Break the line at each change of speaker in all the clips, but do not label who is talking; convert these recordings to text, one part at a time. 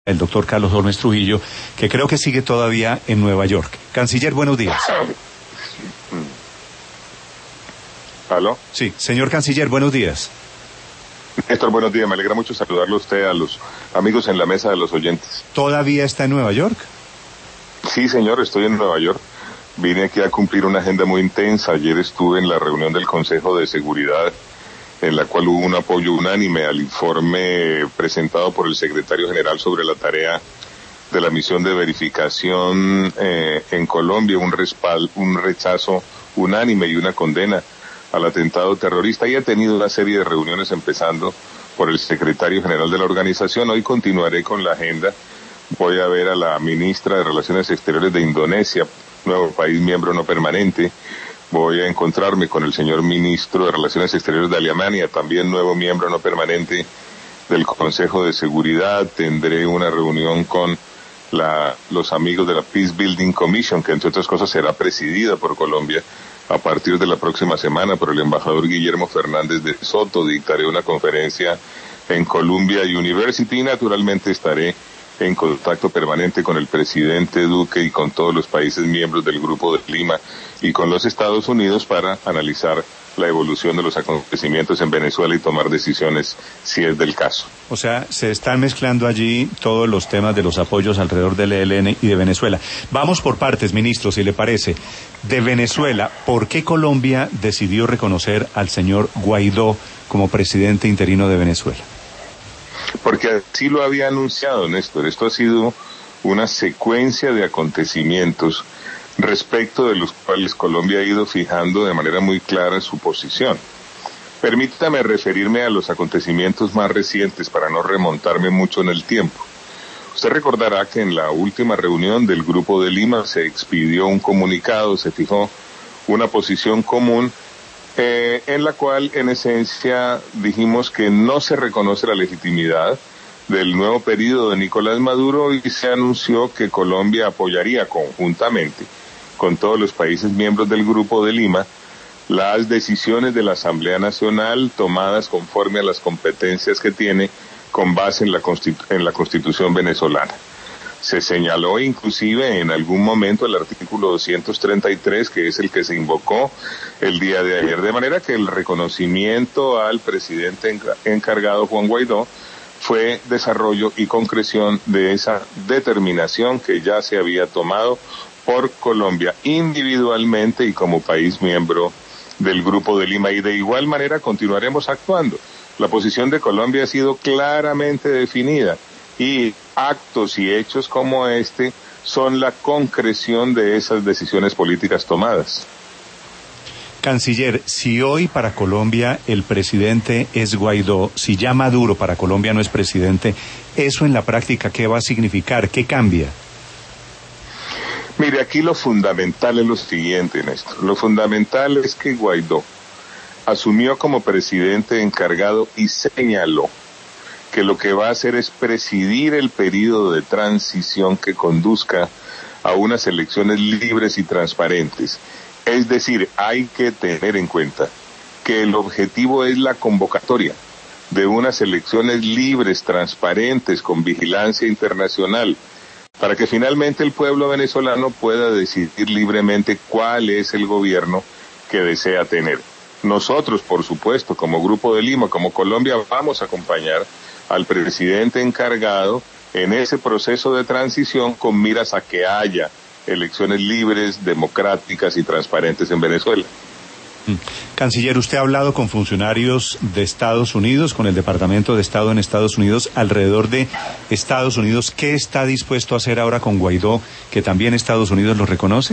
el doctor Carlos Holmes Trujillo, que creo que sigue todavía en Nueva York. Canciller, buenos días.
¿Aló?
Sí, señor Canciller, buenos días.
Néstor, buenos días. Me alegra mucho saludarlo a usted, a los amigos en la mesa de los oyentes.
¿Todavía está en Nueva York?
Sí, señor, estoy en Nueva York. Vine aquí a cumplir una agenda muy intensa. Ayer estuve en la reunión del Consejo de Seguridad, en la cual hubo un apoyo unánime al informe presentado por el secretario general sobre la tarea de la misión de verificación en Colombia, un rechazo unánime y una condena al atentado terrorista, y he tenido una serie de reuniones empezando por el secretario general de la organización. Hoy continuaré con la agenda. Voy a ver a la ministra de Relaciones Exteriores de Indonesia, nuevo país miembro no permanente. Voy a encontrarme con el señor ministro de Relaciones Exteriores de Alemania, también nuevo miembro no permanente del Consejo de Seguridad. Tendré una reunión con los amigos de la Peace Building Commission, que entre otras cosas será presidida por Colombia a partir de la próxima semana por el embajador Guillermo Fernández de Soto. Dictaré una conferencia en Columbia University y naturalmente estaré en contacto permanente con el presidente Duque y con todos los países miembros del Grupo de Lima y con los Estados Unidos para analizar la evolución de los acontecimientos en Venezuela y tomar decisiones si es del caso.
O sea, se están mezclando allí todos los temas de los apoyos alrededor del ELN y de Venezuela. Vamos por partes, ministro, si le parece. De Venezuela, ¿por qué Colombia decidió reconocer al señor Guaidó como presidente interino de Venezuela?
Porque así lo había anunciado, Néstor. Esto ha sido una secuencia de acontecimientos respecto de los cuales Colombia ha ido fijando de manera muy clara su posición. Permítame referirme a los acontecimientos más recientes para no remontarme mucho en el tiempo. Usted recordará que en la última reunión del Grupo de Lima se expidió un comunicado, se fijó una posición común en la cual en esencia dijimos que no se reconoce la legitimidad del nuevo periodo de Nicolás Maduro y se anunció que Colombia apoyaría conjuntamente con todos los países miembros del Grupo de Lima las decisiones de la Asamblea Nacional tomadas conforme a las competencias que tiene con base en la Constitución venezolana. Se señaló inclusive en algún momento el artículo 233, que es el que se invocó el día de ayer, de manera que el reconocimiento al presidente encargado Juan Guaidó fue desarrollo y concreción de esa determinación que ya se había tomado por Colombia individualmente y como país miembro del Grupo de Lima, y de igual manera continuaremos actuando. La posición de Colombia ha sido claramente definida y actos y hechos como este son la concreción de esas decisiones políticas tomadas.
Canciller, si hoy para Colombia el presidente es Guaidó, si ya Maduro para Colombia no es presidente, ¿eso en la práctica qué va a significar? ¿Qué cambia?
Mire, aquí lo fundamental es lo siguiente, Néstor. Lo fundamental es que Guaidó asumió como presidente encargado y señaló que lo que va a hacer es presidir el periodo de transición que conduzca a unas elecciones libres y transparentes. Es decir, hay que tener en cuenta que el objetivo es la convocatoria de unas elecciones libres, transparentes, con vigilancia internacional, para que finalmente el pueblo venezolano pueda decidir libremente cuál es el gobierno que desea tener. Nosotros, por supuesto, como Grupo de Lima, como Colombia, vamos a acompañar al presidente encargado en ese proceso de transición con miras a que haya elecciones libres, democráticas y transparentes en Venezuela.
Canciller, ¿usted ha hablado con funcionarios de Estados Unidos, con el Departamento de Estado en Estados Unidos, alrededor de Estados Unidos? ¿Qué está dispuesto a hacer ahora con Guaidó, que también Estados Unidos lo reconoce?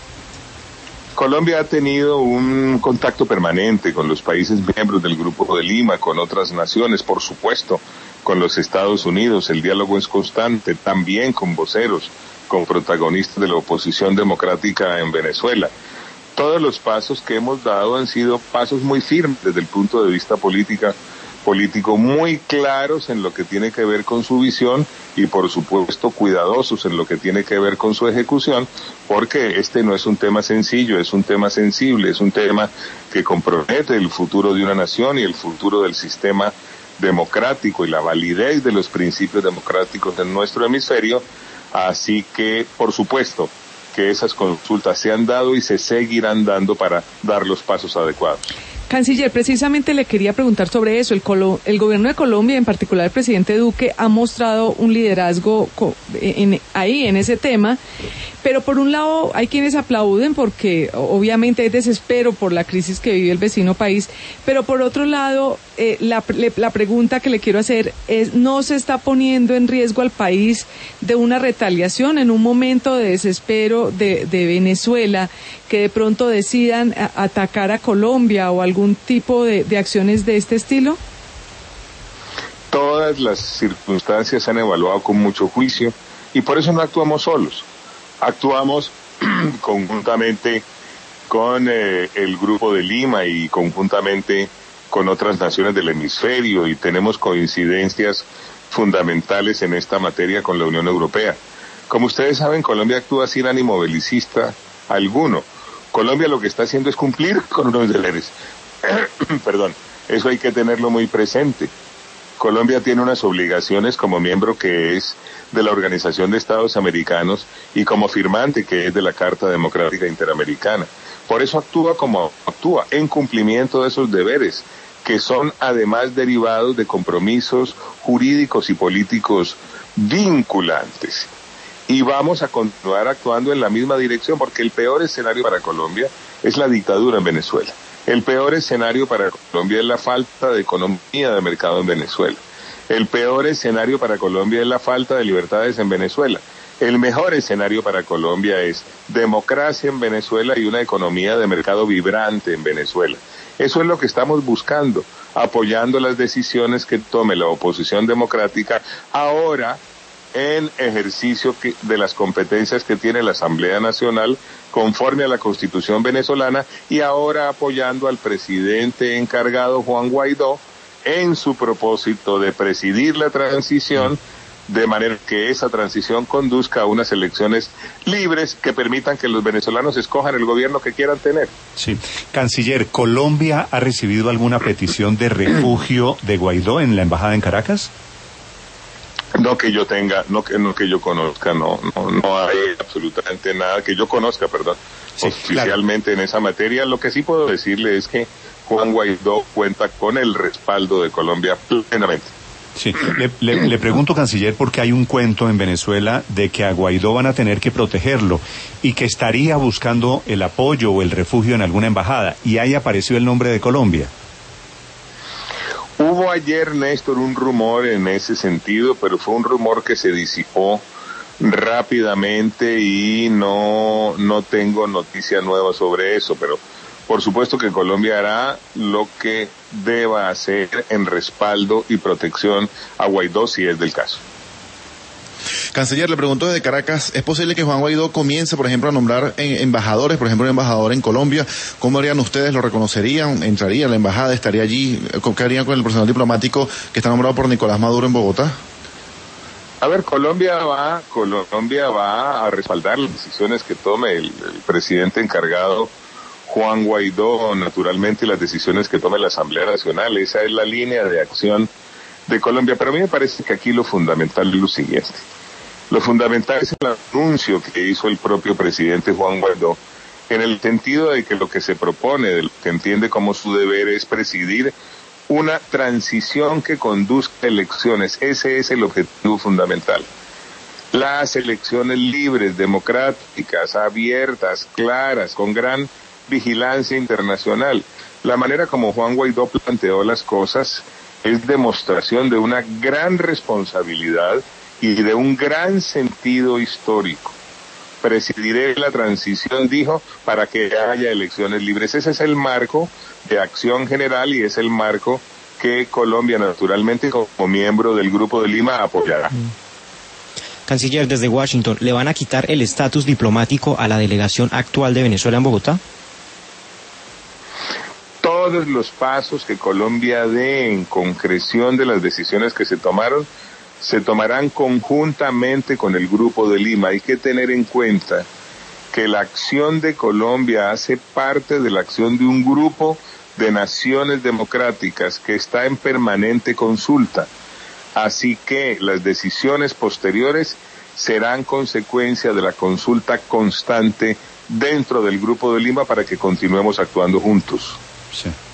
Colombia ha tenido un contacto permanente con los países miembros del Grupo de Lima, con otras naciones, por supuesto, con los Estados Unidos. El diálogo es constante, también con voceros, con protagonistas de la oposición democrática en Venezuela. Todos los pasos que hemos dado han sido pasos muy firmes desde el punto de vista político, muy claros en lo que tiene que ver con su visión y por supuesto cuidadosos en lo que tiene que ver con su ejecución, porque este no es un tema sencillo, es un tema sensible, es un tema que compromete el futuro de una nación y el futuro del sistema democrático y la validez de los principios democráticos en nuestro hemisferio, así que, por supuesto, que esas consultas se han dado y se seguirán dando para dar los pasos adecuados.
Canciller, precisamente le quería preguntar sobre eso. El gobierno de Colombia, en particular el presidente Duque, ha mostrado un liderazgo en ese tema, pero por un lado hay quienes aplauden porque obviamente hay desespero por la crisis que vive el vecino país, pero por otro lado la pregunta que le quiero hacer es, ¿no se está poniendo en riesgo al país de una retaliación en un momento de desespero de Venezuela, que de pronto decidan atacar a Colombia o algún tipo de acciones de este estilo?
Todas las circunstancias se han evaluado con mucho juicio y por eso no actuamos solos. Actuamos conjuntamente con el Grupo de Lima y conjuntamente con otras naciones del hemisferio, y tenemos coincidencias fundamentales en esta materia con la Unión Europea. Como ustedes saben, Colombia actúa sin ánimo belicista alguno. Colombia lo que está haciendo es cumplir con unos deberes. Perdón, eso hay que tenerlo muy presente. Colombia tiene unas obligaciones como miembro que es de la Organización de Estados Americanos y como firmante que es de la Carta Democrática Interamericana. Por eso actúa como actúa, en cumplimiento de esos deberes, que son además derivados de compromisos jurídicos y políticos vinculantes. Y vamos a continuar actuando en la misma dirección, porque el peor escenario para Colombia es la dictadura en Venezuela. El peor escenario para Colombia es la falta de economía de mercado en Venezuela. El peor escenario para Colombia es la falta de libertades en Venezuela. El mejor escenario para Colombia es democracia en Venezuela y una economía de mercado vibrante en Venezuela. Eso es lo que estamos buscando, apoyando las decisiones que tome la oposición democrática ahora en ejercicio de las competencias que tiene la Asamblea Nacional conforme a la Constitución venezolana, y ahora apoyando al presidente encargado Juan Guaidó en su propósito de presidir la transición, de manera que esa transición conduzca a unas elecciones libres que permitan que los venezolanos escojan el gobierno que quieran tener.
Sí. Canciller, ¿Colombia ha recibido alguna petición de refugio de Guaidó en la embajada en Caracas?
No que yo tenga, no que yo conozca, no hay absolutamente nada que yo conozca, perdón, sí, oficialmente claro. En esa materia. Lo que sí puedo decirle es que Juan Guaidó cuenta con el respaldo de Colombia plenamente.
Sí, le pregunto, canciller, porque hay un cuento en Venezuela de que a Guaidó van a tener que protegerlo y que estaría buscando el apoyo o el refugio en alguna embajada, y ahí apareció el nombre de Colombia.
Hubo ayer, Néstor, un rumor en ese sentido, pero fue un rumor que se disipó rápidamente y no tengo noticia nueva sobre eso, pero por supuesto que Colombia hará lo que deba hacer en respaldo y protección a Guaidó si es del caso.
Canciller, le pregunto desde Caracas, ¿es posible que Juan Guaidó comience, por ejemplo, a nombrar embajadores, por ejemplo, un embajador en Colombia? ¿Cómo harían ustedes? ¿Lo reconocerían? ¿Entraría a la embajada? ¿Estaría allí? ¿Qué harían con el personal diplomático que está nombrado por Nicolás Maduro en Bogotá?
A ver, Colombia va a respaldar las decisiones que tome el presidente encargado Juan Guaidó, naturalmente, y las decisiones que tome la Asamblea Nacional. Esa es la línea de acción de Colombia, pero a mí me parece que aquí lo fundamental es lo siguiente. Lo fundamental es el anuncio que hizo el propio presidente Juan Guaidó, en el sentido de que lo que se propone, de lo que entiende como su deber, es presidir una transición que conduzca a elecciones. Ese es el objetivo fundamental. Las elecciones libres, democráticas, abiertas, claras, con gran vigilancia internacional. La manera como Juan Guaidó planteó las cosas es demostración de una gran responsabilidad y de un gran sentido histórico. Presidiré la transición, dijo, para que haya elecciones libres. Ese es el marco de acción general y es el marco que Colombia, naturalmente, como miembro del Grupo de Lima, apoyará.
Canciller, desde Washington, ¿le van a quitar el estatus diplomático a la delegación actual de Venezuela en Bogotá?
Todos los pasos que Colombia dé en concreción de las decisiones que se tomaron, se tomarán conjuntamente con el Grupo de Lima. Hay que tener en cuenta que la acción de Colombia hace parte de la acción de un grupo de naciones democráticas que está en permanente consulta. Así que las decisiones posteriores serán consecuencia de la consulta constante dentro del Grupo de Lima para que continuemos actuando juntos.
Sí.